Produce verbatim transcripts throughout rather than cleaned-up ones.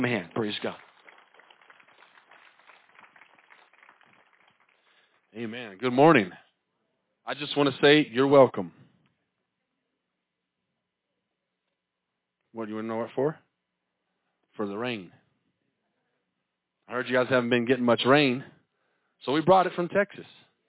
Man, praise God. Amen. Good morning. I just want to say you're welcome. What do you want to know what for? For the rain. I heard you guys haven't been getting much rain, so we brought it from Texas.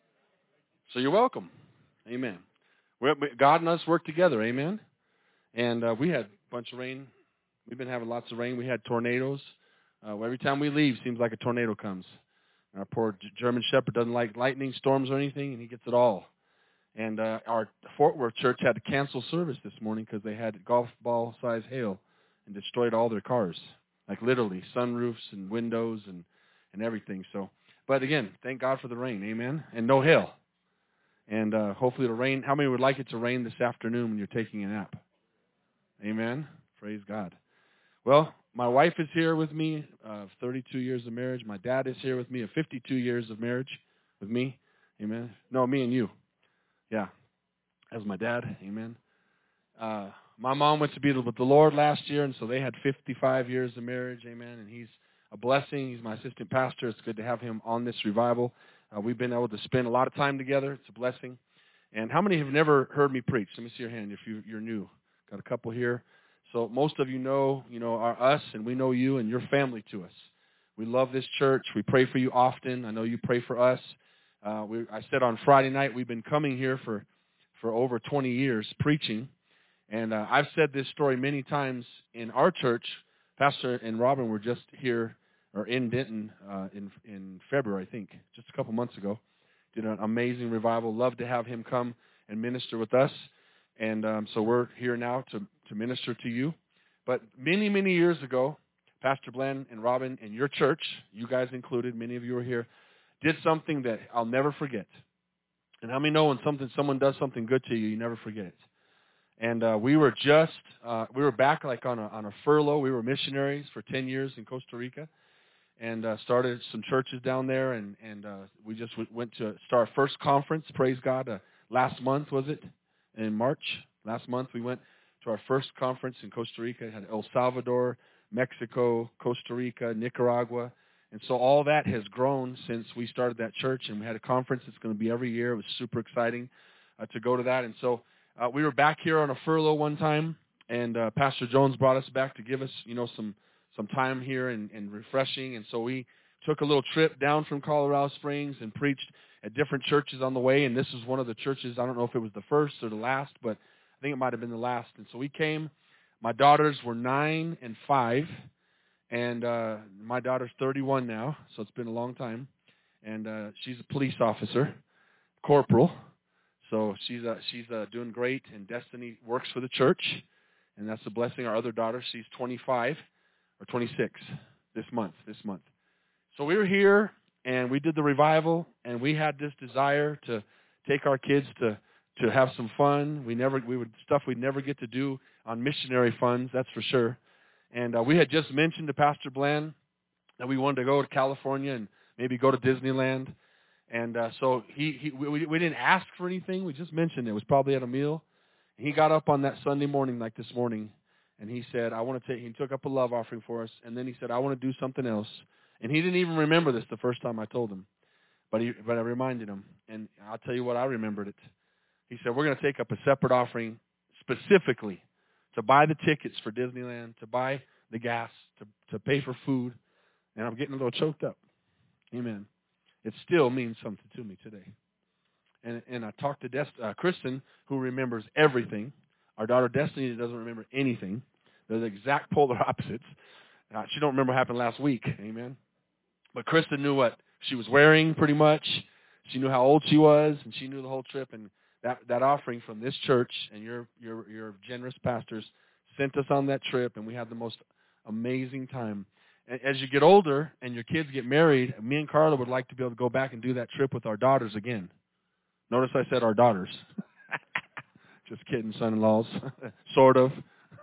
So you're welcome. Amen. We're, God and us work together. Amen. And uh, we had a bunch of rain. We've been having lots of rain. We had tornadoes. Uh, every time we leave, seems like a tornado comes. Our poor German Shepherd doesn't like lightning, storms, or anything, and he gets it all. And uh, our Fort Worth church had to cancel service this morning because they had golf ball size hail and destroyed all their cars, like literally sunroofs and windows and, and everything. So, but again, thank God for the rain, amen, and no hail. And uh, hopefully it'll rain. How many would like it to rain this afternoon when you're taking a nap? Amen. Praise God. Well, my wife is here with me, uh, thirty-two years of marriage. My dad is here with me, of fifty-two years of marriage with me. Amen. No, me and you. Yeah, as my dad, amen. Uh, my mom went to be with the Lord last year, and so they had fifty-five years of marriage, amen, and he's a blessing. He's my assistant pastor. It's good to have him on this revival. Uh, we've been able to spend a lot of time together. It's a blessing. And how many have never heard me preach? Let me see your hand if you, you're new. Got a couple here. So most of you know, you know, are us, and we know you, and you're family to us. We love this church. We pray for you often. I know you pray for us. Uh, we, I said on Friday night, we've been coming here for, for over twenty years preaching, and uh, I've said this story many times in our church. Pastor and Robin were just here, or in Denton uh, in in February, I think, just a couple months ago. Did an amazing revival. Love to have him come and minister with us, and um, so we're here now to, to minister to you. But many, many years ago, Pastor Glenn and Robin and your church, you guys included, many of you are here, did something that I'll never forget. And how many know when something someone does something good to you, you never forget it? And uh, we were just uh, we were back like on a on a furlough. We were missionaries for ten years in Costa Rica, and uh, started some churches down there. And and uh, we just w- went to start our first conference. Praise God! Uh, last month was it? In March last month we went to our first conference in Costa Rica. It had El Salvador, Mexico, Costa Rica, Nicaragua. And so all that has grown since we started that church, and we had a conference that's going to be every year. It was super exciting uh, to go to that. And so uh, we were back here on a furlough one time, and uh, Pastor Jones brought us back to give us, you know, some some time here and, and refreshing. And so we took a little trip down from Colorado Springs and preached at different churches on the way. And this was one of the churches. I don't know if it was the first or the last, but I think it might have been the last. And so we came. My daughters were nine and five. And uh, my daughter's thirty-one now, so it's been a long time. And uh, she's a police officer, corporal. So she's uh, she's uh, doing great. And Destiny works for the church, and that's a blessing. Our other daughter, she's twenty-five or twenty-six this month. This month. So we were here, and we did the revival, and we had this desire to take our kids to to have some fun. We never we would stuff we'd never get to do on missionary funds. That's for sure. And uh, we had just mentioned to Pastor Bland that we wanted to go to California and maybe go to Disneyland. And uh, so he, he we, we didn't ask for anything. We just mentioned it. It was probably at a meal. And he got up on that Sunday morning, like this morning, and he said, I want to take, he took up a love offering for us. And then he said, I want to do something else. And he didn't even remember this the first time I told him. But, he, but I reminded him. And I'll tell you what, I remembered it. He said, we're going to take up a separate offering specifically to buy the tickets for Disneyland, to buy the gas, to, to pay for food. And I'm getting a little choked up. Amen. It still means something to me today. And and I talked to Dest- uh, Kristen, who remembers everything. Our daughter Destiny doesn't remember anything. They're the exact polar opposites. Uh, she don't remember what happened last week. Amen. But Kristen knew what she was wearing pretty much. She knew how old she was, and she knew the whole trip. And That that offering from this church and your your your generous pastors sent us on that trip, and we had the most amazing time. And as you get older and your kids get married, me and Carla would like to be able to go back and do that trip with our daughters again. Notice I said our daughters. Just kidding, son-in-laws. Sort of.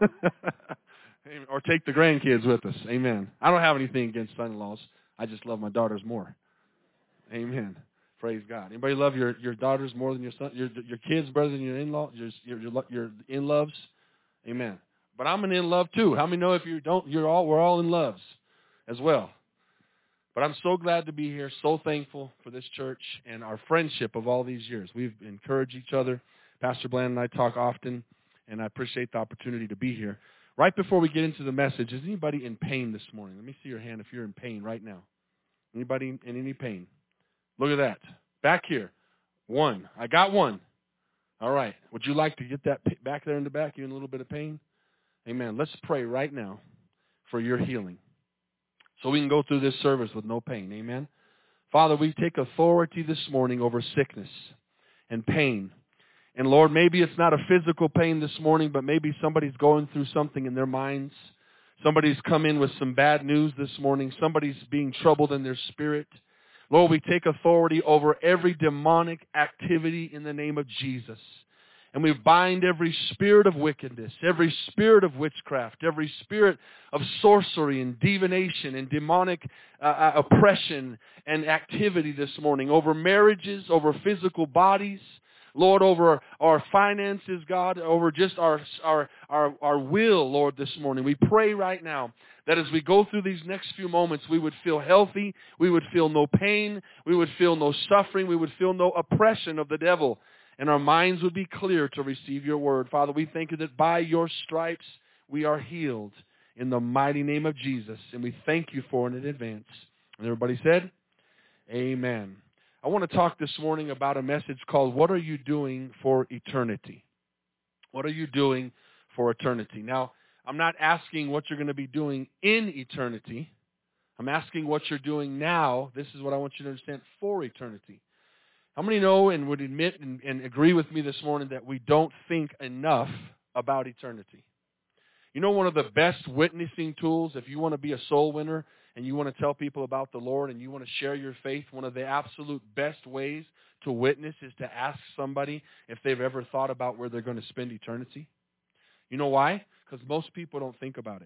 Or take the grandkids with us. Amen. I don't have anything against son-in-laws. I just love my daughters more. Amen. Praise God. Anybody love your, your daughters more than your son, your your kids better than your in-law, your your your, your in-loves? Amen. But I'm an in-love too. How many know if you don't, you're all we're all in loves. as well. But I'm so glad to be here, so thankful for this church and our friendship of all these years. We've encouraged each other. Pastor Bland and I talk often, and I appreciate the opportunity to be here. Right before we get into the message, is anybody in pain this morning? Let me see your hand if you're in pain right now. Anybody in any pain? Look at that. Back here. One. I got one. All right. Would you like to get that back there in the back? You in a little bit of pain? Amen. Let's pray right now for your healing, so we can go through this service with no pain. Amen. Father, we take authority this morning over sickness and pain. And Lord, maybe it's not a physical pain this morning, but maybe somebody's going through something in their minds. Somebody's come in with some bad news this morning. Somebody's being troubled in their spirit. Lord, we take authority over every demonic activity in the name of Jesus. And we bind every spirit of wickedness, every spirit of witchcraft, every spirit of sorcery and divination and demonic uh, oppression and activity this morning over marriages, over physical bodies, Lord, over our finances, God, over just our, our, our, our will, Lord, this morning. We pray right now that as we go through these next few moments, we would feel healthy, we would feel no pain, we would feel no suffering, we would feel no oppression of the devil. And our minds would be clear to receive your word. Father, we thank you that by your stripes we are healed in the mighty name of Jesus. And we thank you for it in advance. And everybody said, amen. I want to talk this morning about a message called, What Are You Doing for Eternity? What are you doing for eternity? Now, I'm not asking what you're going to be doing in eternity. I'm asking what you're doing now. This is what I want you to understand, for eternity. How many know and would admit and, and agree with me this morning that we don't think enough about eternity? You know, one of the best witnessing tools, if you want to be a soul winner and you want to tell people about the Lord and you want to share your faith, one of the absolute best ways to witness is to ask somebody if they've ever thought about where they're going to spend eternity. You know why? Because most people don't think about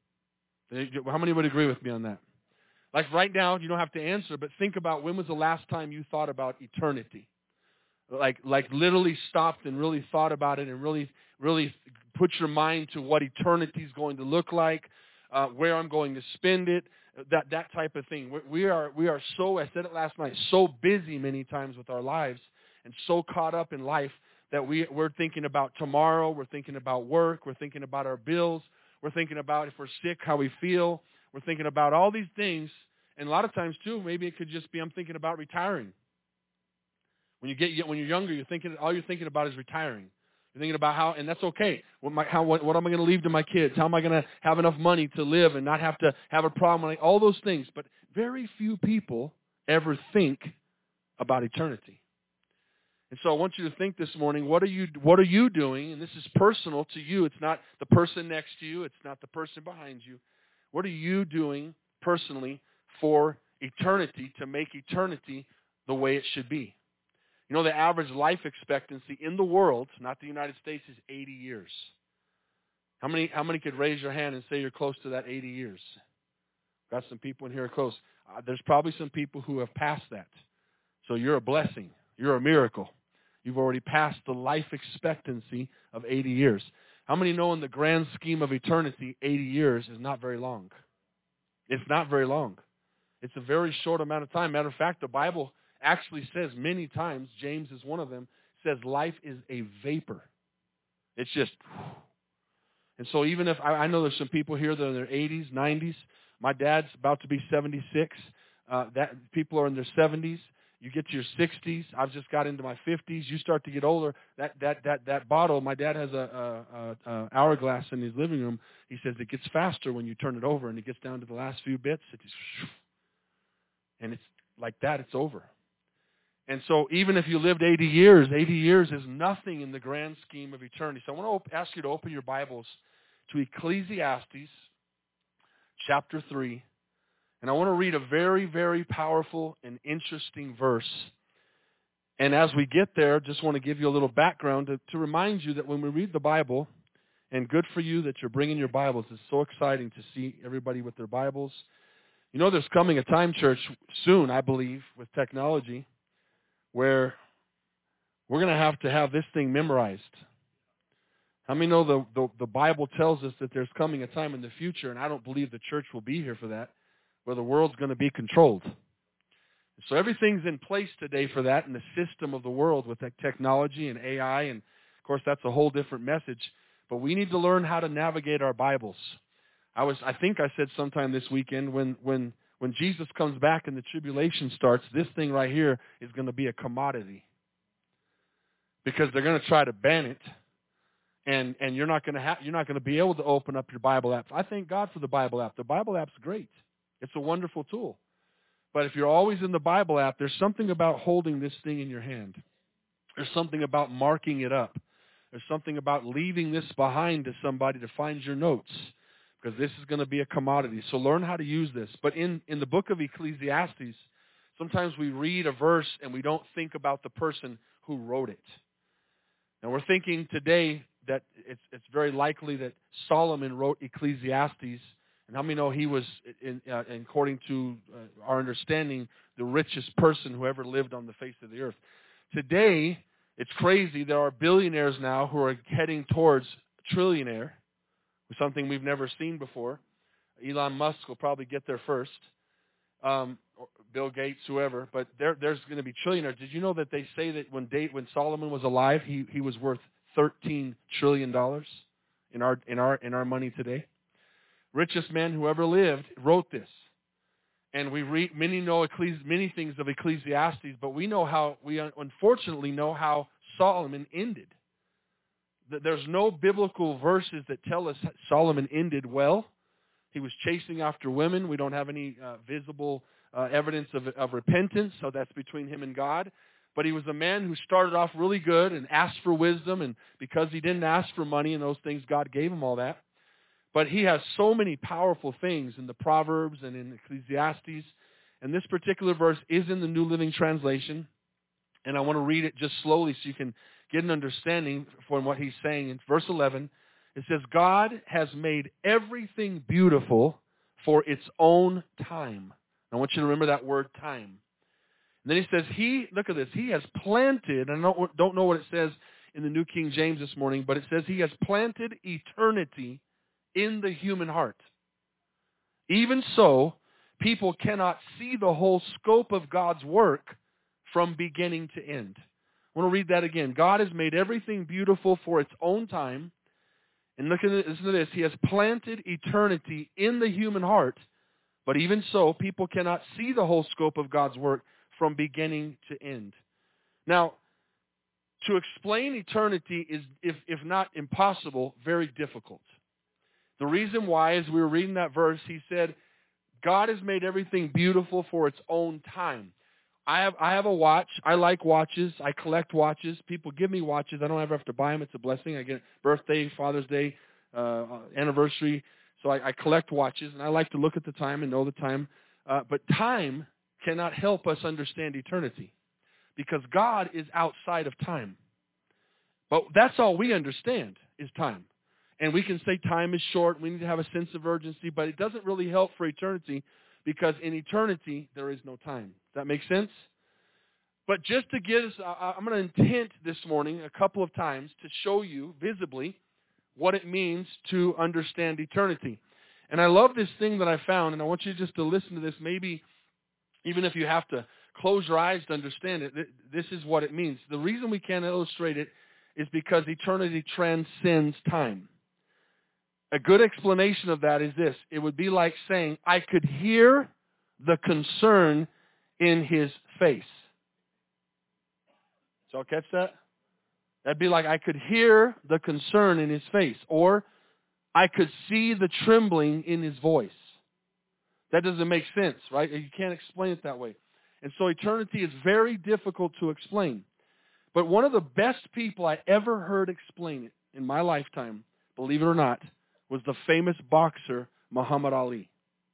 it. How many would agree with me on that? Like right now, you don't have to answer, but think about when was the last time you thought about eternity? Like, like literally stopped and really thought about it and really, really put your mind to what eternity is going to look like, uh, where I'm going to spend it, that that type of thing. We, we are we are so, I said it last night, so busy many times with our lives and so caught up in life that we, we're thinking about tomorrow, we're thinking about work, we're thinking about our bills, we're thinking about if we're sick, how we feel. We're thinking about all these things, and a lot of times, too, maybe it could just be I'm thinking about retiring. When you get when you're younger, you're thinking all you're thinking about is retiring. You're thinking about how, and that's okay. What, my, how, what, what am I going to leave to my kids? How am I going to have enough money to live and not have to have a problem? Like, all those things. But very few people ever think about eternity. And so I want you to think this morning, what are you what are you doing? And this is personal to you. It's not the person next to you. It's not the person behind you. What are you doing personally for eternity to make eternity the way it should be? You know, the average life expectancy in the world, not the United States, is eighty years. How many how many could raise your hand and say you're close to that eighty years? Got some people in here close. Uh, there's probably some people who have passed that. So you're a blessing. You're a miracle. You've already passed the life expectancy of eighty years. How many know in the grand scheme of eternity, eighty years is not very long? It's not very long. It's a very short amount of time. Matter of fact, the Bible actually says many times, James is one of them, says life is a vapor. It's just, and so even if, I, I know there's some people here that are in their eighties, nineties. My dad's about to be seventy-six. Uh, that people are in their seventies. You get to your sixties. I've just got into my fifties. You start to get older. That that that that bottle. My dad has a, a, a, a hourglass in his living room. He says it gets faster when you turn it over, and it gets down to the last few bits. It just, and it's like that. It's over. And so even if you lived eighty years, eighty years is nothing in the grand scheme of eternity. So I want to op- ask you to open your Bibles to Ecclesiastes chapter three. And I want to read a very, very powerful and interesting verse. And as we get there, just want to give you a little background to, to remind you that when we read the Bible, and good for you that you're bringing your Bibles. It's so exciting to see everybody with their Bibles. You know, there's coming a time, church, soon, I believe, with technology, where we're going to have to have this thing memorized. How many know the, the, the Bible tells us that there's coming a time in the future, and I don't believe the church will be here for that, where the world's going to be controlled. So everything's in place today for that in the system of the world with that technology and A I. And, of course, that's a whole different message. But we need to learn how to navigate our Bibles. I was, I think I said sometime this weekend, when, when, when Jesus comes back and the tribulation starts, this thing right here is going to be a commodity. Because they're going to try to ban it. And and you're not going to have you're not going to be able to open up your Bible app. I thank God for the Bible app. The Bible app's great. It's a wonderful tool. But if you're always in the Bible app, there's something about holding this thing in your hand. There's something about marking it up. There's something about leaving this behind to somebody to find your notes, because this is going to be a commodity. So learn how to use this. But in, in the book of Ecclesiastes, sometimes we read a verse and we don't think about the person who wrote it. And we're thinking today that it's, it's very likely that Solomon wrote Ecclesiastes. And how many know he was, in, uh, according to uh, our understanding, the richest person who ever lived on the face of the earth? Today, it's crazy. There are billionaires now who are heading towards trillionaire, something we've never seen before. Elon Musk will probably get there first, um, or Bill Gates, whoever. But there, there's going to be trillionaires. Did you know that they say that when Date, when Solomon was alive, he, he was worth thirteen trillion dollars in our in our in our money today? Richest man who ever lived wrote this. And we read, many know Ecclesi- many things of Ecclesiastes, but we know how, we unfortunately know how Solomon ended. There's no biblical verses that tell us Solomon ended well. He was chasing after women. We don't have any uh, visible uh, evidence of, of repentance, so that's between him and God. But he was a man who started off really good and asked for wisdom, and because he didn't ask for money and those things, God gave him all that. But he has so many powerful things in the Proverbs and in Ecclesiastes. And this particular verse is in the New Living Translation. And I want to read it just slowly so you can get an understanding from what he's saying. In verse eleven, it says, God has made everything beautiful for its own time. I want you to remember that word, time. And then he says, he, look at this, he has planted, and I don't, don't know what it says in the New King James this morning, but it says he has planted eternity in the human heart. Even so, people cannot see the whole scope of God's work from beginning to end. I want to read that again. God has made everything beautiful for its own time. And look at this, listen to this. He has planted eternity in the human heart. But even so, people cannot see the whole scope of God's work from beginning to end. Now, to explain eternity is, if, if not impossible, very difficult. The reason why, as we were reading that verse, he said, God has made everything beautiful for its own time. I have I have a watch. I like watches. I collect watches. People give me watches. I don't ever have to buy them. It's a blessing. I get birthday, Father's Day, uh, anniversary. So I, I collect watches, and I like to look at the time and know the time. Uh, but time cannot help us understand eternity, because God is outside of time. But that's all we understand is time. And we can say time is short. We need to have a sense of urgency, but it doesn't really help for eternity, because in eternity, there is no time. Does that make sense? But just to get us, I'm going to intend this morning a couple of times to show you visibly what it means to understand eternity. And I love this thing that I found, and I want you just to listen to this. Maybe even if you have to close your eyes to understand it, this is what it means. The reason we can't illustrate it is because eternity transcends time. A good explanation of that is this. It would be like saying, I could hear the concern in his face. So I'll catch that? That'd be like I could hear the concern in his face, or I could see the trembling in his voice. That doesn't make sense, right? You can't explain it that way. And so eternity is very difficult to explain. But one of the best people I ever heard explain it in my lifetime, believe it or not, was the famous boxer Muhammad Ali.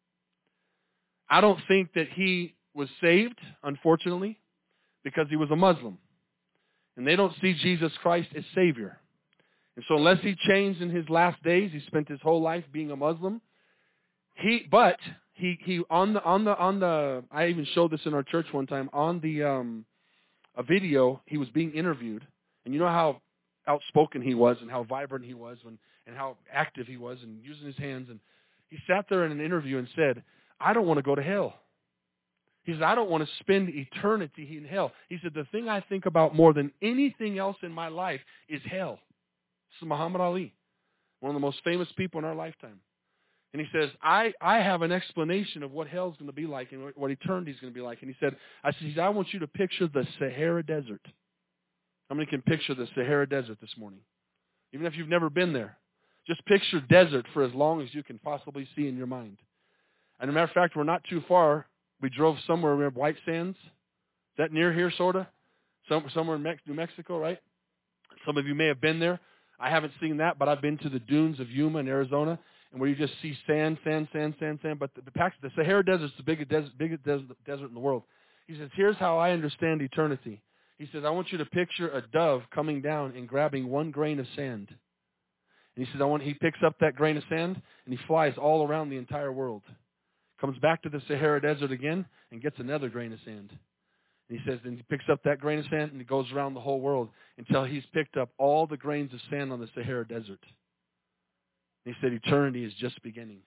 I don't think that he was saved, unfortunately, because he was a Muslim. And they don't see Jesus Christ as Savior. And so unless he changed in his last days, he spent his whole life being a Muslim. He, but he, he on the on the on the. I even showed this in our church one time on the um, a video. He was being interviewed, and you know how outspoken he was, and how vibrant he was, and and how active he was, and using his hands. And he sat there in an interview and said, I don't want to go to hell. He said, I don't want to spend eternity in hell. He said, the thing I think about more than anything else in my life is hell. This is Muhammad Ali, one of the most famous people in our lifetime. And he says, I, I have an explanation of what hell's going to be like and what eternity is going to be like. And he said, I said, I want you to picture the Sahara Desert. How many can picture the Sahara Desert this morning? Even if you've never been there. Just picture desert for as long as you can possibly see in your mind. And as a matter of fact, we're not too far. We drove somewhere near White Sands. Is that near here, sort of? Some, somewhere in Mex- New Mexico, right? Some of you may have been there. I haven't seen that, but I've been to the dunes of Yuma in Arizona, and where you just see sand, sand, sand, sand, sand. But the, the, the Sahara Desert is the biggest desert, biggest desert, desert in the world. He says, here's how I understand eternity. He says, I want you to picture a dove coming down and grabbing one grain of sand. And he says, I want, he picks up that grain of sand, and he flies all around the entire world. Comes back to the Sahara Desert again and gets another grain of sand. And he says, then he picks up that grain of sand and he goes around the whole world until he's picked up all the grains of sand on the Sahara Desert. And he said, eternity is just beginning.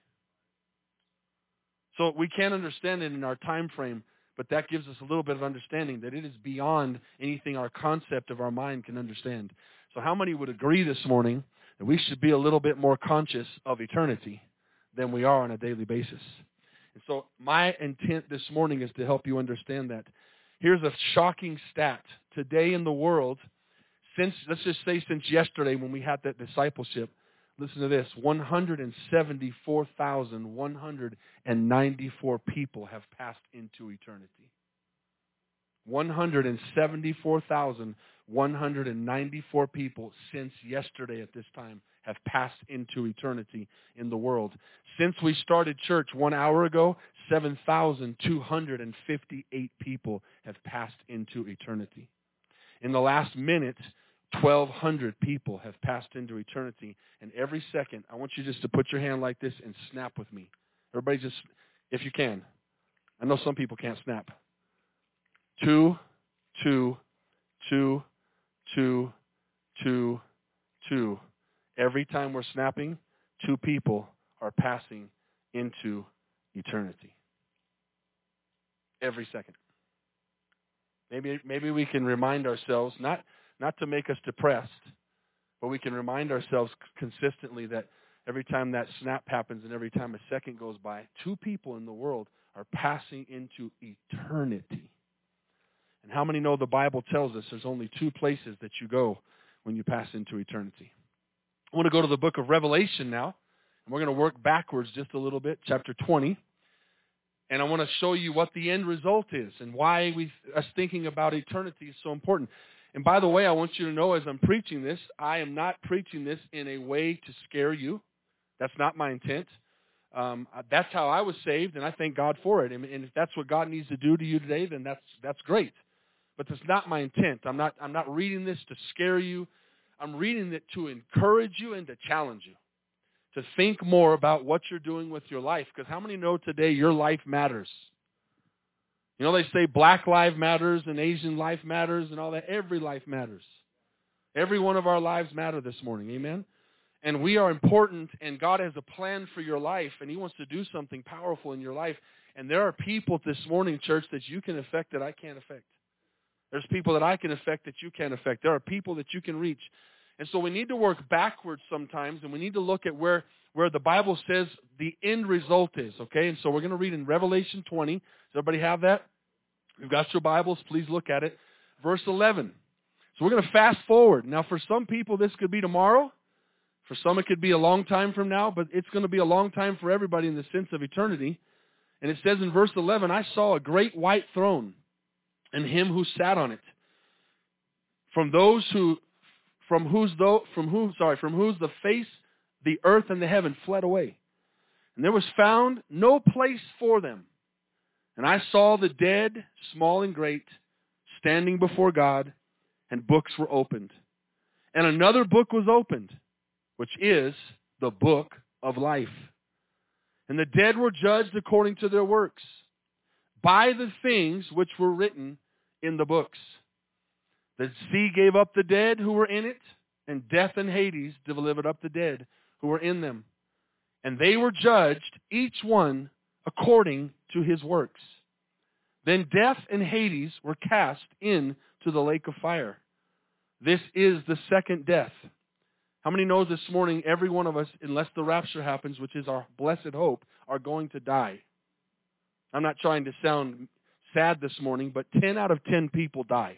So we can't understand it in our time frame, but that gives us a little bit of understanding that it is beyond anything our concept of our mind can understand. So how many would agree this morning that we should be a little bit more conscious of eternity than we are on a daily basis? And so my intent this morning is to help you understand that. Here's a shocking stat. Today in the world, since let's just say since yesterday when we had that discipleship, listen to this, one hundred seventy-four thousand one hundred ninety-four people have passed into eternity. one hundred seventy-four thousand one hundred ninety-four people since yesterday at this time have passed into eternity in the world. Since we started church one hour ago, seven thousand two hundred fifty-eight people have passed into eternity. In the last minute, twelve hundred people have passed into eternity. And every second, I want you just to put your hand like this and snap with me. Everybody just, if you can. I know some people can't snap. Two, two, two, two, two, two. Every time we're snapping, two people are passing into eternity. Every second. Maybe maybe we can remind ourselves, not, not to make us depressed, but we can remind ourselves consistently that every time that snap happens and every time a second goes by, two people in the world are passing into eternity. And how many know the Bible tells us there's only two places that you go when you pass into eternity? I want to go to the book of Revelation now, and we're going to work backwards just a little bit, chapter twenty. And I want to show you what the end result is and why we, us thinking about eternity is so important. And by the way, I want you to know as I'm preaching this, I am not preaching this in a way to scare you. That's not my intent. Um, that's how I was saved, and I thank God for it. And, and if that's what God needs to do to you today, then that's that's great. But that's not my intent. I'm not I'm not reading this to scare you. I'm reading it to encourage you and to challenge you, to think more about what you're doing with your life. Because how many know today your life matters? You know, they say black life matters and Asian life matters and all that. Every life matters. Every one of our lives matter this morning. Amen? And we are important, and God has a plan for your life, and He wants to do something powerful in your life. And there are people this morning, church, that you can affect that I can't affect. There's people that I can affect that you can't affect. There are people that you can reach. And so we need to work backwards sometimes, and we need to look at where, where the Bible says the end result is, okay? And so we're going to read in Revelation twenty. Does everybody have that? You've got your Bibles. Please look at it. Verse eleven. So we're going to fast forward. Now, for some people, this could be tomorrow. For some, it could be a long time from now, but it's going to be a long time for everybody in the sense of eternity. And it says in verse eleven, I saw a great white throne, and him who sat on it. From those who, from whose though, from whom, sorry, from whose the face, the earth, and the heaven fled away, and there was found no place for them. And I saw the dead, small and great, standing before God, and books were opened. And another book was opened, which is the book of life. And the dead were judged according to their works, by the things which were written in the books. The sea gave up the dead who were in it, and death and Hades delivered up the dead who were in them. And they were judged, each one according to his works. Then death and Hades were cast into the lake of fire. This is the second death. How many knows this morning every one of us, unless the rapture happens, which is our blessed hope, are going to die? I'm not trying to sound sad this morning, but ten out of ten people die.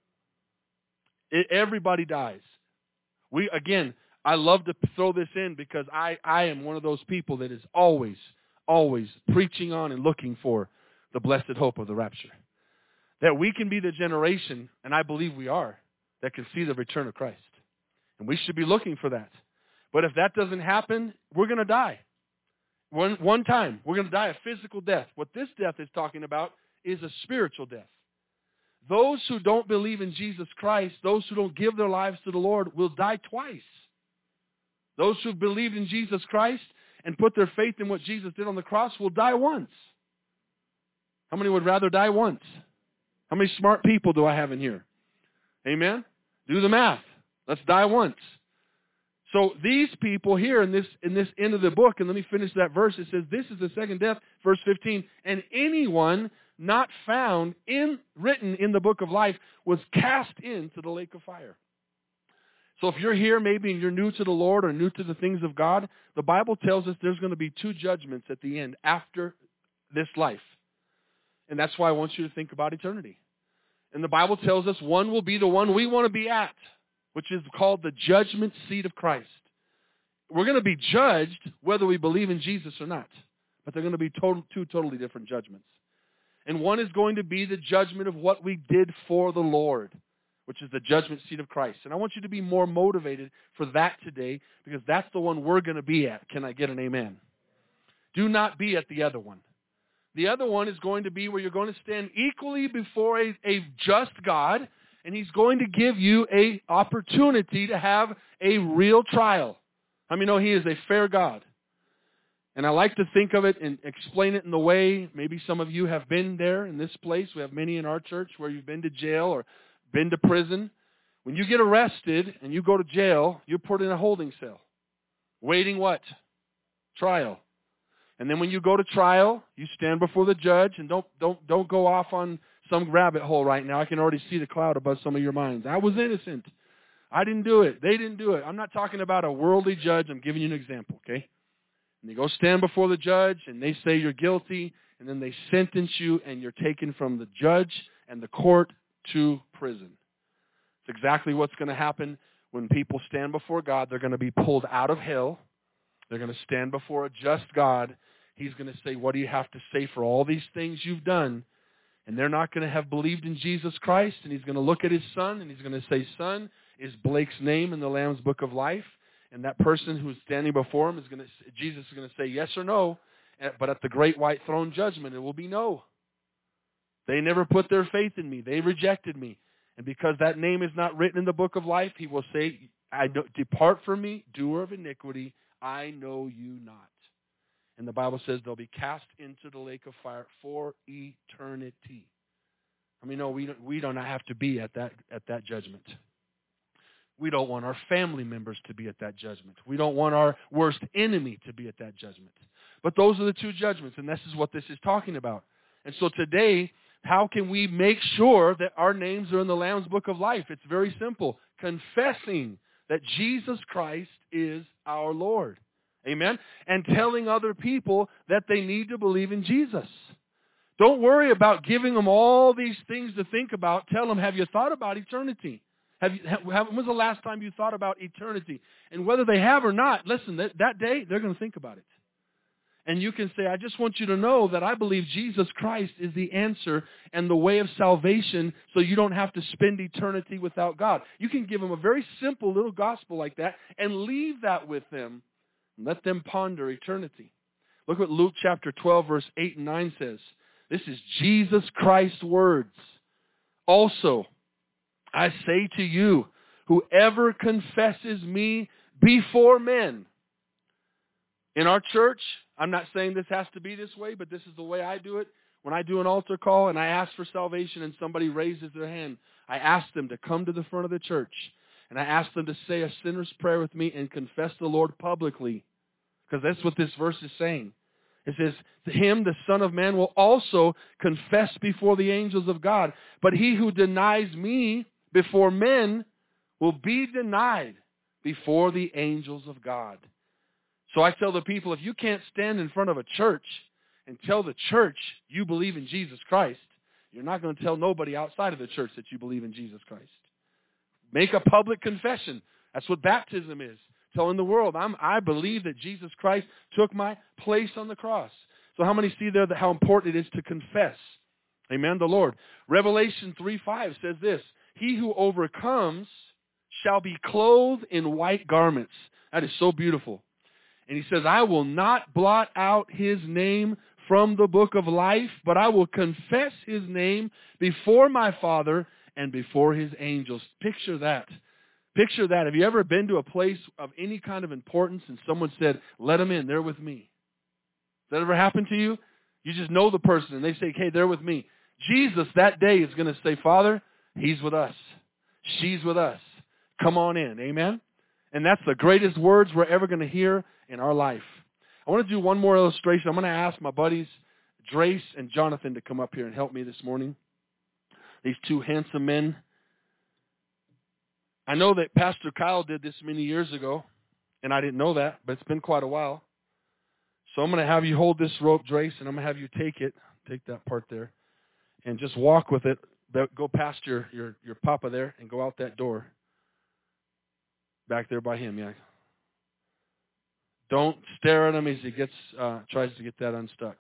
It, everybody dies. We again, I love to throw this in because I, I am one of those people that is always, always preaching on and looking for the blessed hope of the rapture. That we can be the generation, and I believe we are, that can see the return of Christ. And we should be looking for that. But if that doesn't happen, we're going to die. One, one time, we're going to die a physical death. What this death is talking about is a spiritual death. Those who don't believe in Jesus Christ, those who don't give their lives to the Lord, will die twice. Those who have believed in Jesus Christ and put their faith in what Jesus did on the cross will die once. How many would rather die once? How many smart people do I have in here? Amen? Do the math. Let's die once. So these people here in this in this end of the book, and let me finish that verse, it says, this is the second death, verse fifteen, and anyone not found in written in the book of life was cast into the lake of fire. So if you're here maybe and you're new to the Lord or new to the things of God, the Bible tells us there's going to be two judgments at the end after this life. And that's why I want you to think about eternity. And the Bible tells us one will be the one we want to be at, which is called the judgment seat of Christ. We're going to be judged whether we believe in Jesus or not. But they're going to be total, two totally different judgments. And one is going to be the judgment of what we did for the Lord, which is the judgment seat of Christ. And I want you to be more motivated for that today because that's the one we're going to be at. Can I get an amen? Do not be at the other one. The other one is going to be where you're going to stand equally before a, a just God, and he's going to give you an opportunity to have a real trial. How many know he is a fair God? And I like to think of it and explain it in the way, maybe some of you have been there in this place. We have many in our church where you've been to jail or been to prison. When you get arrested and you go to jail, you're put in a holding cell. Waiting what? Trial. And then when you go to trial, you stand before the judge, and don't don't don't go off on some rabbit hole right now. I can already see the cloud above some of your minds. I was innocent. I didn't do it. They didn't do it. I'm not talking about a worldly judge. I'm giving you an example, okay? And you go stand before the judge, and they say you're guilty, and then they sentence you, and you're taken from the judge and the court to prison. It's exactly what's going to happen when people stand before God. They're going to be pulled out of hell. They're going to stand before a just God. He's going to say, what do you have to say for all these things you've done? And they're not going to have believed in Jesus Christ. And he's going to look at his son, and he's going to say, son, is Blake's name in the Lamb's Book of Life? And that person who's standing before him is going to, Jesus is going to say yes or no. But at the great white throne judgment, it will be no. They never put their faith in me. They rejected me. And because that name is not written in the book of life, he will say, I don't, depart from me, doer of iniquity. I know you not. And the Bible says they'll be cast into the lake of fire for eternity. I mean, no, we don't, we don't have to be at that at that judgment. We don't want our family members to be at that judgment. We don't want our worst enemy to be at that judgment. But those are the two judgments, and this is what this is talking about. And so today, how can we make sure that our names are in the Lamb's Book of Life? It's very simple. Confessing that Jesus Christ is our Lord. Amen? And telling other people that they need to believe in Jesus. Don't worry about giving them all these things to think about. Tell them, have you thought about eternity? Have you, have, when was the last time you thought about eternity? And whether they have or not, listen, that, that day, they're going to think about it. And you can say, I just want you to know that I believe Jesus Christ is the answer and the way of salvation so you don't have to spend eternity without God. You can give them a very simple little gospel like that and leave that with them. And let them ponder eternity. Look what Luke chapter twelve, verse eight and nine says. This is Jesus Christ's words. Also, I say to you, whoever confesses me before men. In our church, I'm not saying this has to be this way, but this is the way I do it. When I do an altar call and I ask for salvation and somebody raises their hand, I ask them to come to the front of the church. And I ask them to say a sinner's prayer with me and confess the Lord publicly. Because that's what this verse is saying. It says, him, the Son of Man, will also confess before the angels of God. But he who denies me before men will be denied before the angels of God. So I tell the people, if you can't stand in front of a church and tell the church you believe in Jesus Christ, you're not going to tell nobody outside of the church that you believe in Jesus Christ. Make a public confession. That's what baptism is. Telling the world, I'm, I believe that Jesus Christ took my place on the cross. So how many see there that how important it is to confess? Amen, the Lord. Revelation three five says this, he who overcomes shall be clothed in white garments. That is so beautiful. And he says, I will not blot out his name from the book of life, but I will confess his name before my Father and before his angels. Picture that. Picture that. Have you ever been to a place of any kind of importance and someone said, let them in, they're with me? Has that ever happened to you? You just know the person and they say, hey, they're with me. Jesus that day is going to say, Father, he's with us. She's with us. Come on in. Amen? And that's the greatest words we're ever going to hear in our life. I want to do one more illustration. I'm going to ask my buddies, Drace and Jonathan, to come up here and help me this morning. These two handsome men. I know that Pastor Kyle did this many years ago, and I didn't know that, but it's been quite a while. So I'm going to have you hold this rope, Drace, and I'm going to have you take it, take that part there, and just walk with it. Go past your, your, your papa there and go out that door. Back there by him, yeah. Don't stare at him as he gets uh, tries to get that unstuck.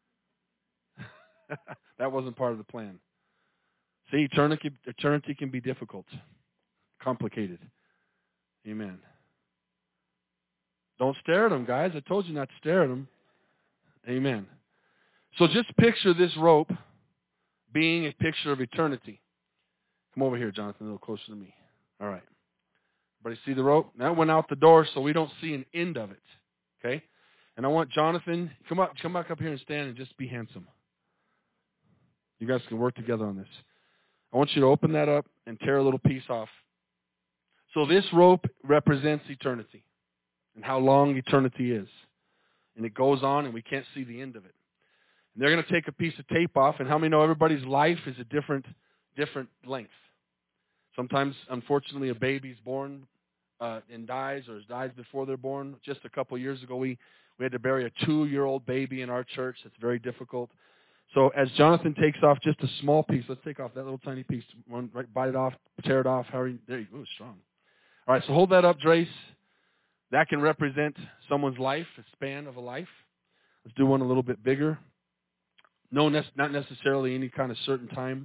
That wasn't part of the plan. See, eternity, eternity can be difficult, complicated. Amen. Don't stare at him, guys. I told you not to stare at him. Amen. So just picture this rope being a picture of eternity. Come over here, Jonathan, a little closer to me. All right. Everybody see the rope? That went out the door, so we don't see an end of it. Okay? And I want Jonathan, come up, come back up here and stand and just be handsome. You guys can work together on this. I want you to open that up and tear a little piece off. So this rope represents eternity and how long eternity is. And it goes on, and we can't see the end of it. And they're going to take a piece of tape off, and how many know everybody's life is a different, different length? Sometimes, unfortunately, a baby's born uh, and dies or dies before they're born. Just a couple of years ago, we, we had to bury a two-year-old baby in our church. It's very difficult. So as Jonathan takes off just a small piece, let's take off that little tiny piece. One, right, bite it off, tear it off. How are you? There you go. Ooh, strong. All right, so hold that up, Drace. That can represent someone's life, a span of a life. Let's do one a little bit bigger. No, not necessarily any kind of certain time.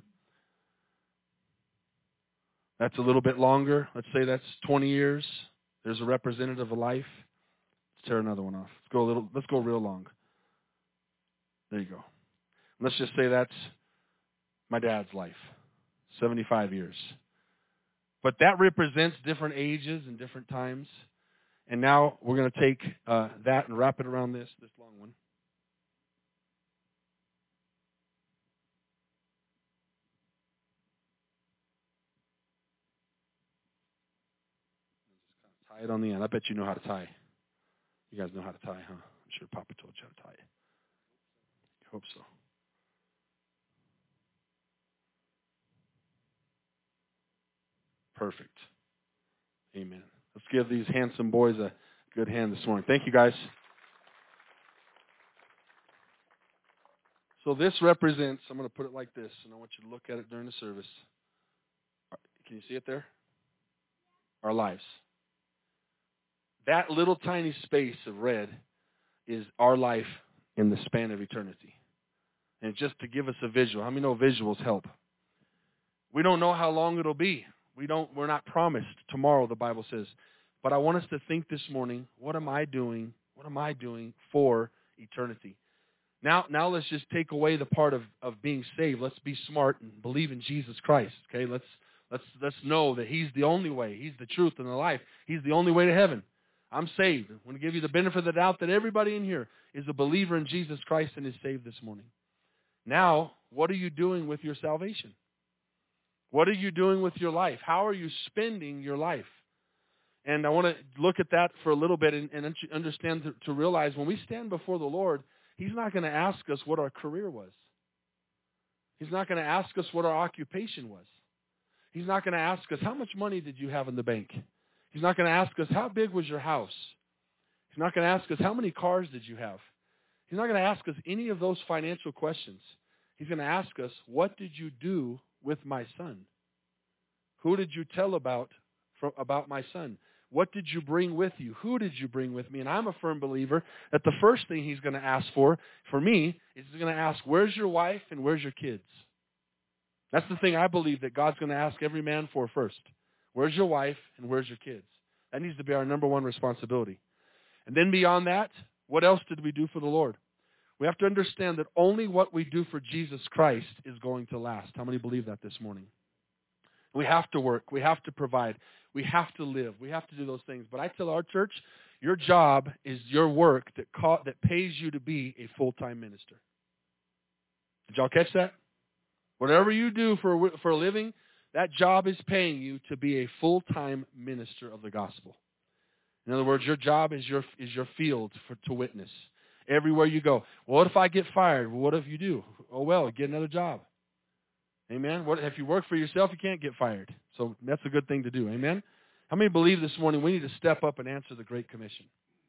That's a little bit longer. Let's say that's twenty years. There's a representative of life. Let's tear another one off. Let's go a little. Let's go real long. There you go. Let's just say that's my dad's life, seventy-five years. But that represents different ages and different times. And now we're going to take uh, that and wrap it around this, this long one. Tie it on the end. I bet you know how to tie. You guys know how to tie, huh? I'm sure Papa told you how to tie it. I hope so. Perfect. Amen. Let's give these handsome boys a good hand this morning. Thank you, guys. So this represents, I'm going to put it like this, and I want you to look at it during the service. Can you see it there? Our lives. That little tiny space of red is our life in the span of eternity. And just to give us a visual, how many know visuals help? We don't know how long it'll be. We don't, we're not promised tomorrow, the Bible says. But I want us to think this morning, what am I doing? What am I doing for eternity? Now, now let's just take away the part of, of being saved. Let's be smart and believe in Jesus Christ. Okay, let's let's let's know that He's the only way. He's the truth and the life. He's the only way to heaven. I'm saved. I want to give you the benefit of the doubt that everybody in here is a believer in Jesus Christ and is saved this morning. Now, what are you doing with your salvation? What are you doing with your life? How are you spending your life? And I want to look at that for a little bit and, and understand to, to realize when we stand before the Lord, He's not going to ask us what our career was. He's not going to ask us what our occupation was. He's not going to ask us, how much money did you have in the bank? He's not going to ask us, how big was your house? He's not going to ask us, how many cars did you have? He's not going to ask us any of those financial questions. He's going to ask us, what did you do with my son? Who did you tell about for, about my son? What did you bring with you? Who did you bring with me? And I'm a firm believer that the first thing he's going to ask for, for me, is he's going to ask, where's your wife and where's your kids? That's the thing I believe that God's going to ask every man for first. Where's your wife and where's your kids? That needs to be our number one responsibility. And then beyond that, what else did we do for the Lord? We have to understand that only what we do for Jesus Christ is going to last. How many believe that this morning? We have to work. We have to provide. We have to live. We have to do those things. But I tell our church, your job is your work that ca- that pays you to be a full-time minister. Did y'all catch that? Whatever you do for, for a living, that job is paying you to be a full-time minister of the gospel. In other words, your job is your is your field for to witness. Everywhere you go. Well, what if I get fired? Well, what if you do? Oh, well, get another job. Amen? What if you work for yourself, you can't get fired. So that's a good thing to do. Amen? How many believe this morning we need to step up and answer the Great Commission?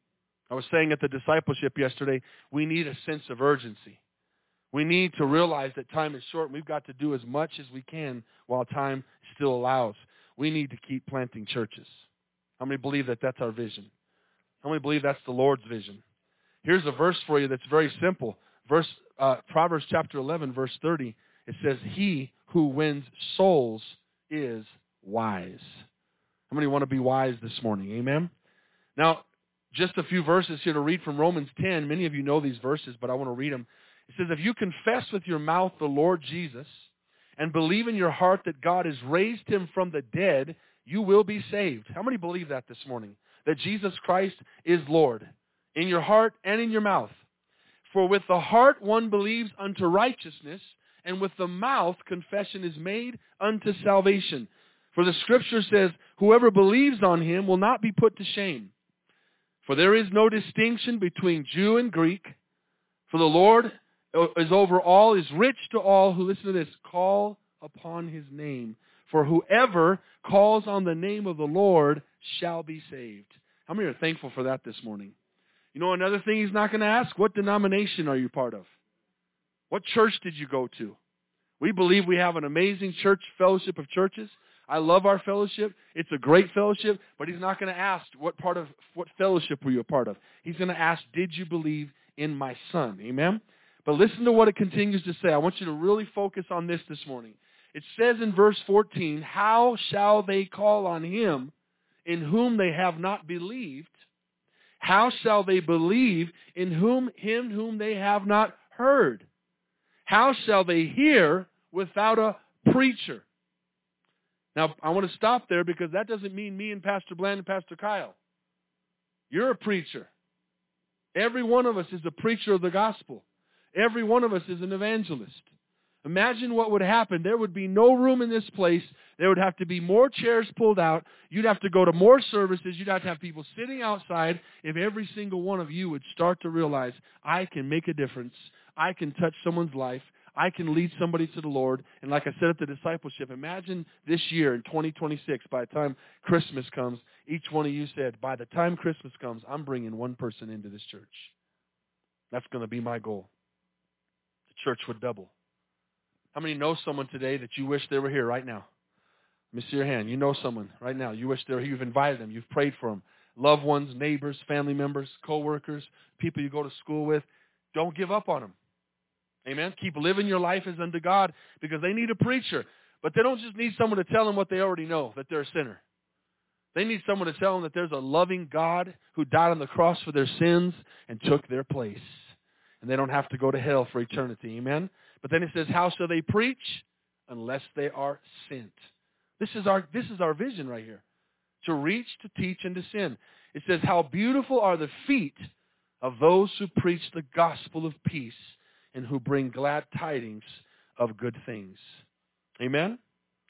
I was saying at the discipleship yesterday, we need a sense of urgency. We need to realize that time is short and we've got to do as much as we can while time still allows. We need to keep planting churches. How many believe that that's our vision? How many believe that's the Lord's vision? Here's a verse for you that's very simple. Verse uh, Proverbs chapter eleven, verse thirty. It says, he who wins souls is wise. How many want to be wise this morning? Amen? Now, just a few verses here to read from Romans ten. Many of you know these verses, but I want to read them. It says, if you confess with your mouth the Lord Jesus and believe in your heart that God has raised him from the dead, you will be saved. How many believe that this morning? That Jesus Christ is Lord in your heart and in your mouth. For with the heart one believes unto righteousness, and with the mouth confession is made unto salvation. For the scripture says, whoever believes on him will not be put to shame. For there is no distinction between Jew and Greek. For the Lord is over all, is rich to all who, listen to this, call upon his name. For whoever calls on the name of the Lord shall be saved. How many are thankful for that this morning? You know, another thing he's not going to ask, what denomination are you part of? What church did you go to? We believe we have an amazing church fellowship of churches. I love our fellowship. It's a great fellowship, but he's not going to ask what part of, what fellowship were you a part of? He's going to ask, did you believe in my son? Amen? But listen to what it continues to say. I want you to really focus on this this morning. It says in verse fourteen, how shall they call on him in whom they have not believed? How shall they believe in whom him whom they have not heard? How shall they hear without a preacher? Now, I want to stop there because that doesn't mean me and Pastor Bland and Pastor Kyle. You're a preacher. Every one of us is a preacher of the gospel. Every one of us is an evangelist. Imagine what would happen. There would be no room in this place. There would have to be more chairs pulled out. You'd have to go to more services. You'd have to have people sitting outside if every single one of you would start to realize, I can make a difference. I can touch someone's life. I can lead somebody to the Lord. And like I said at the discipleship, imagine this year in twenty twenty-six, by the time Christmas comes, each one of you said, by the time Christmas comes, I'm bringing one person into this church. That's going to be my goal. The church would double. How many know someone today that you wish they were here right now? Let me see your hand. You know someone right now. You wish they were here. You've invited them. You've prayed for them. Loved ones, neighbors, family members, co-workers, people you go to school with. Don't give up on them. Amen? Keep living your life as unto God because they need a preacher. But they don't just need someone to tell them what they already know, that they're a sinner. They need someone to tell them that there's a loving God who died on the cross for their sins and took their place. And they don't have to go to hell for eternity. Amen? But then it says, how shall they preach unless they are sent? This is our this is our vision right here. To reach, to teach, and to send. It says, how beautiful are the feet of those who preach the gospel of peace and who bring glad tidings of good things. Amen?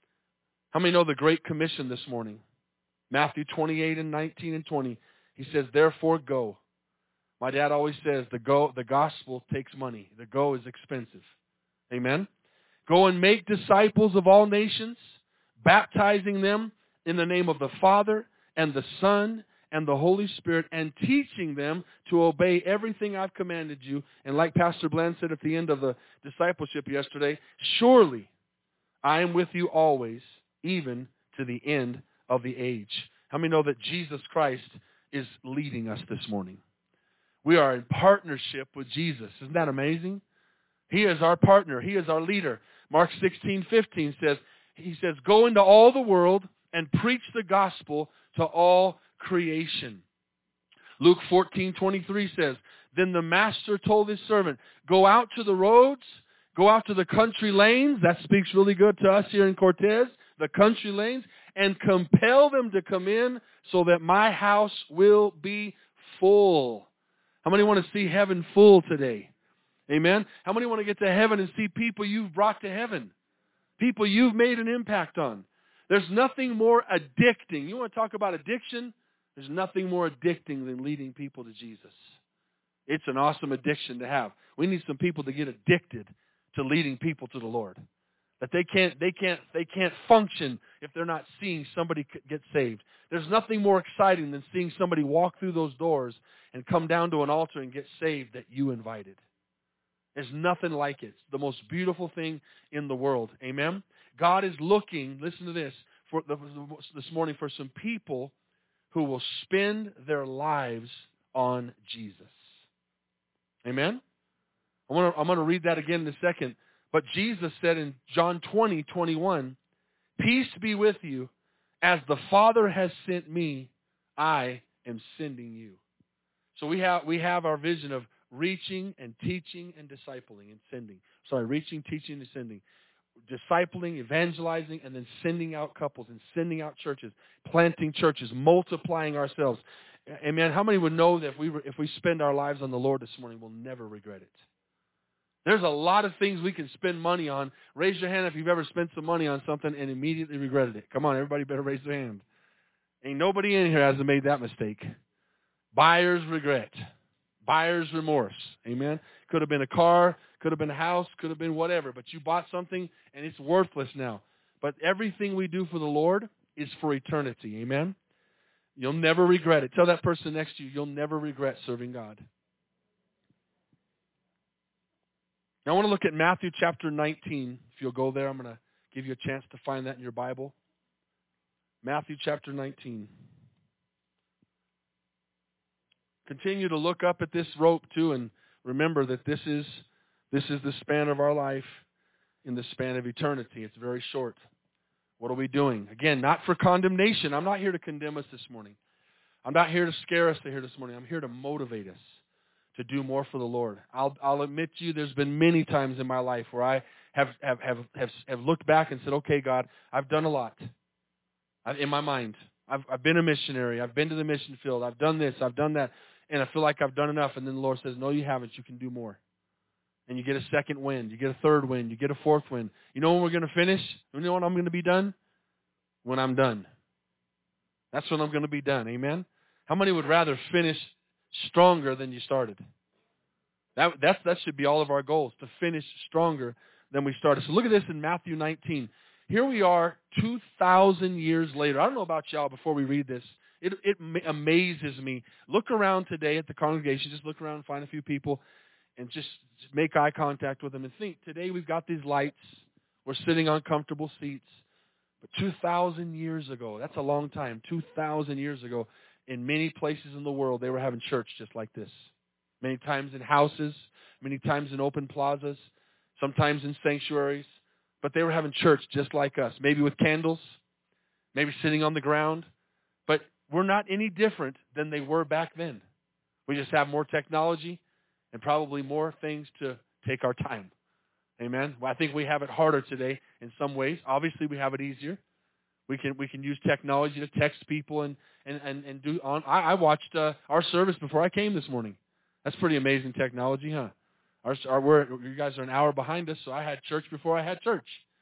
How many know the Great Commission this morning? Matthew twenty-eight and nineteen and twenty. He says, therefore go. My dad always says the go, the gospel takes money. The go is expensive. Amen? Go and make disciples of all nations, baptizing them in the name of the Father and the Son and the Holy Spirit, and teaching them to obey everything I've commanded you. And like Pastor Bland said at the end of the discipleship yesterday, surely I am with you always, even to the end of the age. How many know that Jesus Christ is leading us this morning? We are in partnership with Jesus. Isn't that amazing? He is our partner. He is our leader. Mark sixteen fifteen says, he says, go into all the world and preach the gospel to all creation. Luke fourteen twenty-three says, then the master told his servant, go out to the roads, go out to the country lanes. That speaks really good to us here in Cortez. The country lanes, and compel them to come in so that my house will be full. How many want to see heaven full today? Amen? How many want to get to heaven and see people you've brought to heaven? People you've made an impact on. There's nothing more addicting. You want to talk about addiction? There's nothing more addicting than leading people to Jesus. It's an awesome addiction to have. We need some people to get addicted to leading people to the Lord. That they can't, they can't, they can't function if they're not seeing somebody get saved. There's nothing more exciting than seeing somebody walk through those doors and come down to an altar and get saved that you invited. There's nothing like it. It's the most beautiful thing in the world. Amen? God is looking, listen to this, for the, this morning for some people who will spend their lives on Jesus. Amen? I want to, I'm going to read that again in a second. But Jesus said in John twenty twenty-one, peace be with you. As the Father has sent me, I am sending you. So we have we have our vision of reaching and teaching and discipling and sending. Sorry, reaching, teaching, and sending. Discipling, evangelizing, and then sending out couples and sending out churches, planting churches, multiplying ourselves. Amen. How many would know that if we, if we spend our lives on the Lord this morning, we'll never regret it? There's a lot of things we can spend money on. Raise your hand if you've ever spent some money on something and immediately regretted it. Come on, everybody better raise their hand. Ain't nobody in here hasn't made that mistake. Buyer's regret. Buyer's remorse. Amen? Could have been a car, could have been a house, could have been whatever. But you bought something and it's worthless now. But everything we do for the Lord is for eternity. Amen? You'll never regret it. Tell that person next to you, you'll never regret serving God. Now I want to look at Matthew chapter nineteen. If you'll go there, I'm going to give you a chance to find that in your Bible. Matthew chapter nineteen. Continue to look up at this rope too, and remember that this is this is the span of our life in the span of eternity. It's very short. What are we doing? Again, not for condemnation. I'm not here to condemn us this morning. I'm not here to scare us here this morning. I'm here to motivate us to do more for the Lord. I'll, I'll admit to you, there's been many times in my life where I have have, have, have, have looked back and said, okay, God, I've done a lot. I, in my mind. I've, I've been a missionary. I've been to the mission field. I've done this. I've done that. And I feel like I've done enough. And then the Lord says, no, you haven't. You can do more. And you get a second wind. You get a third wind. You get a fourth wind. You know when we're going to finish? You know when I'm going to be done? When I'm done. That's when I'm going to be done. Amen? How many would rather finish stronger than you started? That, that's, that should be all of our goals, to finish stronger than we started. So look at this in Matthew nineteen. Here we are two thousand years later. I don't know about y'all before we read this. It, it amazes me. Look around today at the congregation. Just look around and find a few people and just make eye contact with them and think, today we've got these lights. We're sitting on comfortable seats. But two thousand years ago, that's a long time, two thousand years ago, in many places in the world, they were having church just like this. Many times in houses, many times in open plazas, sometimes in sanctuaries. But they were having church just like us, maybe with candles, maybe sitting on the ground. But we're not any different than they were back then. We just have more technology and probably more things to take our time. Amen. Well, I think we have it harder today in some ways. Obviously, we have it easier. We can we can use technology to text people and and and, and do on. I, I watched uh, our service before I came this morning. That's pretty amazing technology, huh? Our, our we're, you guys are an hour behind us, so I had church before I had church.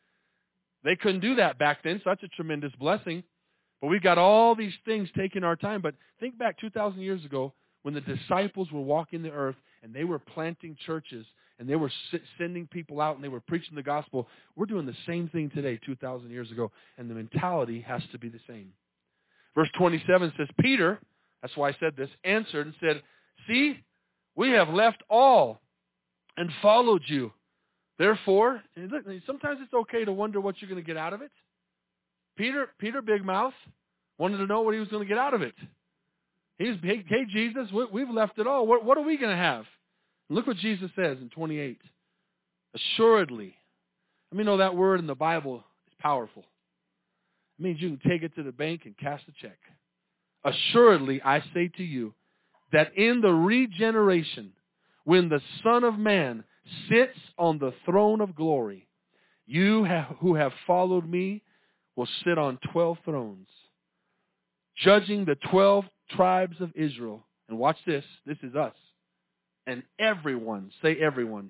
They couldn't do that back then, so that's a tremendous blessing. But we've got all these things taking our time. But think back two thousand years ago when the disciples were walking the earth and they were planting churches and they were sending people out and they were preaching the gospel, we're doing the same thing today two thousand years ago, and the mentality has to be the same. Verse twenty-seven says, Peter, that's why I said this, answered and said, see, we have left all and followed you. Therefore, and look, sometimes it's okay to wonder what you're going to get out of it. Peter, Peter Big Mouth, wanted to know what he was going to get out of it. He's, hey, hey Jesus, we, we've left it all. What, what are we going to have? And look what Jesus says in twenty-eight. Assuredly. Let me know that word in the Bible is powerful. It means you can take it to the bank and cash the check. Assuredly, I say to you, that in the regeneration, when the Son of Man sits on the throne of glory, you have, who have followed me will sit on twelve thrones, judging the twelve tribes of Israel. And watch this. This is us. And everyone, say everyone,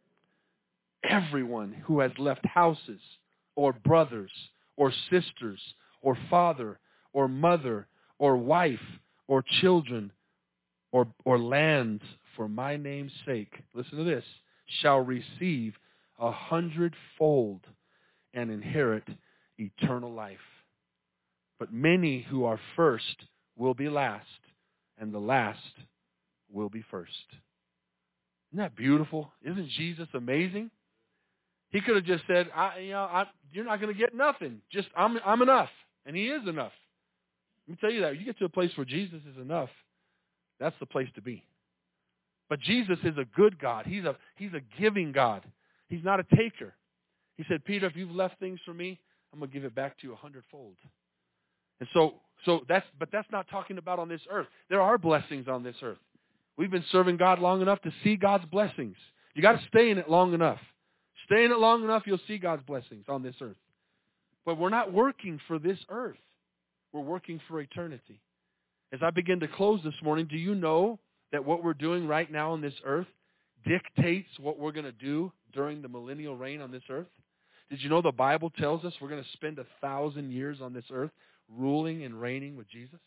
everyone who has left houses or brothers or sisters or father or mother or wife or children or, or lands for my name's sake, listen to this, shall receive a hundredfold and inherit eternal life. But many who are first will be last, and the last will be first. Isn't that beautiful? Isn't Jesus amazing? He could have just said, I, you know, I, you're not going to get nothing. Just I'm, I'm enough, and He is enough. Let me tell you that. You get to a place where Jesus is enough, that's the place to be. But Jesus is a good God. He's a, he's a giving God. He's not a taker. He said, Peter, if you've left things for me, I'm going to give it back to you a hundredfold. And so, so that's, but that's not talking about on this earth. There are blessings on this earth. We've been serving God long enough to see God's blessings. You got to stay in it long enough. Stay in it long enough, you'll see God's blessings on this earth. But we're not working for this earth. We're working for eternity. As I begin to close this morning, do you know that what we're doing right now on this earth dictates what we're going to do during the millennial reign on this earth? Did you know the Bible tells us we're going to spend a thousand years on this earth ruling and reigning with Jesus?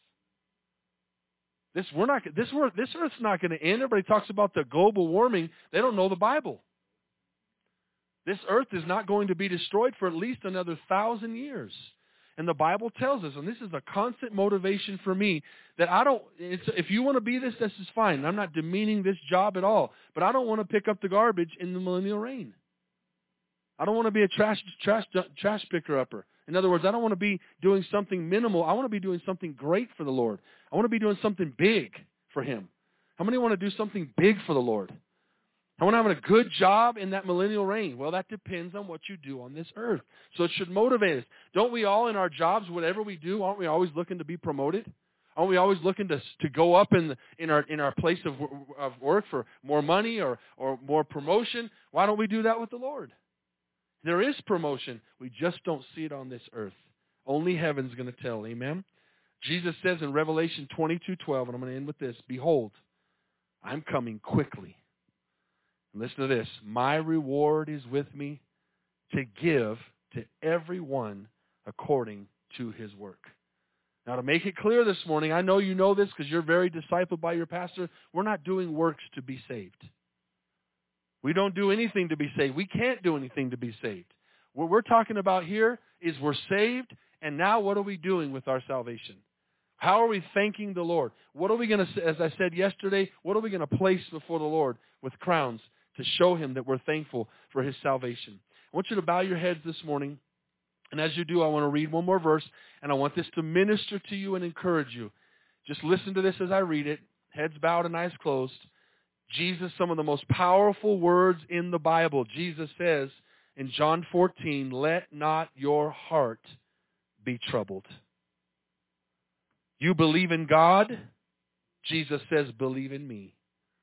This we're not this earth, this earth's not going to end. Everybody talks about the global warming. They don't know the Bible. This earth is not going to be destroyed for at least another thousand years. And the Bible tells us, and this is a constant motivation for me, that I don't, it's, if you want to be this, this is fine. I'm not demeaning this job at all. But I don't want to pick up the garbage in the millennial reign. I don't want to be a trash, trash, trash picker-upper. In other words, I don't want to be doing something minimal. I want to be doing something great for the Lord. I want to be doing something big for Him. How many want to do something big for the Lord? I want to have a good job in that millennial reign. Well, that depends on what you do on this earth. So it should motivate us. Don't we all in our jobs, whatever we do, aren't we always looking to be promoted? Aren't we always looking to to go up in the, in our in our place of of work for more money or or more promotion? Why don't we do that with the Lord? There is promotion. We just don't see it on this earth. Only heaven's going to tell. Amen? Jesus says in Revelation twenty-two twelve, and I'm going to end with this, behold, I'm coming quickly. And listen to this. My reward is with me to give to everyone according to his work. Now, to make it clear this morning, I know you know this because you're very discipled by your pastor. We're not doing works to be saved. We don't do anything to be saved. We can't do anything to be saved. What we're talking about here is we're saved, and now what are we doing with our salvation? How are we thanking the Lord? What are we going to, as I said yesterday, what are we going to place before the Lord with crowns to show Him that we're thankful for His salvation? I want you to bow your heads this morning. And as you do, I want to read one more verse, and I want this to minister to you and encourage you. Just listen to this as I read it, heads bowed and eyes closed. Jesus, some of the most powerful words in the Bible. Jesus says in John fourteen, let not your heart be troubled. You believe in God, Jesus says, believe in me.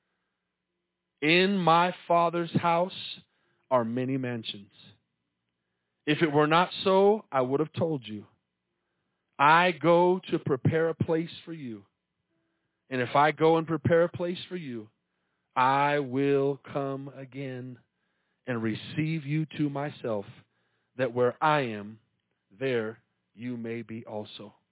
In my Father's house are many mansions. If it were not so, I would have told you. I go to prepare a place for you. And if I go and prepare a place for you, I will come again and receive you to myself, that where I am, there you may be also.